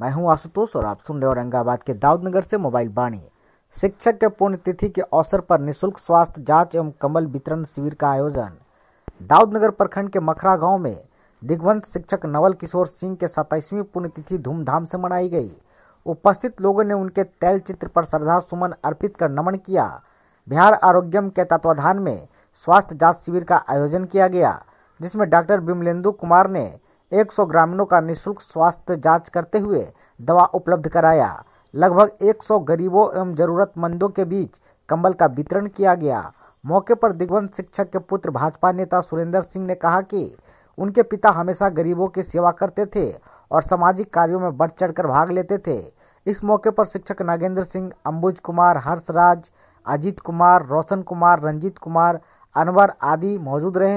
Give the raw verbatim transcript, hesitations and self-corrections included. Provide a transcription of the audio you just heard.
मैं हूं आशुतोष और आप सुन रहे औरंगाबाद के दाऊदनगर से मोबाइल बाणी। शिक्षक के पुण्यतिथि के अवसर पर निःशुल्क स्वास्थ्य जांच एवं कंबल वितरण शिविर का आयोजन। दाऊदनगर प्रखंड के मखरा गांव में दिग्वंत शिक्षक नवल किशोर सिंह के सत्ताईसवीं पुण्यतिथि धूमधाम से मनाई गई। उपस्थित लोगों ने उनके तैल चित्र पर श्रद्धा सुमन अर्पित कर नमन किया। बिहार आरोग्यम के तत्वाधान में स्वास्थ्य जांच शिविर का आयोजन किया गया, जिसमें डॉक्टर विमलेंदु कुमार ने सौ ग्रामीणों का निःशुल्क स्वास्थ्य जांच करते हुए दवा उपलब्ध कराया। लगभग सौ गरीबों एवं जरूरतमंदों के बीच कंबल का वितरण किया गया। मौके पर दिग्वंत शिक्षक के पुत्र भाजपा नेता सुरेंद्र सिंह ने कहा कि उनके पिता हमेशा गरीबों की सेवा करते थे और सामाजिक कार्यों में बढ़ चढ़कर भाग लेते थे। इस मौके पर शिक्षक नागेंद्र सिंह, अंबुज कुमार, हर्षराज, अजीत कुमार, रोशन कुमार, रंजीत कुमार, अनवर आदि मौजूद रहे।